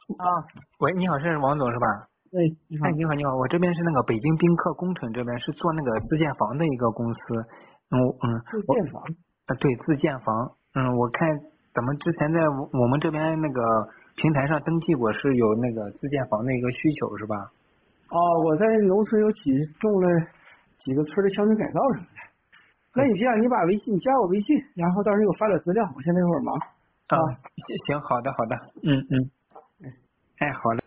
啊，喂，你好，是王总是吧？ 对，你好。 哎，你好，你好，我这边是那个北京宾客工程这边是做那个自建房的一个公司，我自建房。 对自建房，我看咱们之前在我们这边那个平台上登记过是有那个自建房的一个需求是吧？ 哦，我在农村有种了几个村的乡村改造什么的。那你这样，你把微信，你加我微信，然后到时候给我发点资料。我现在有点忙。 啊， 啊。 行，好的，好的，哎，好嘞。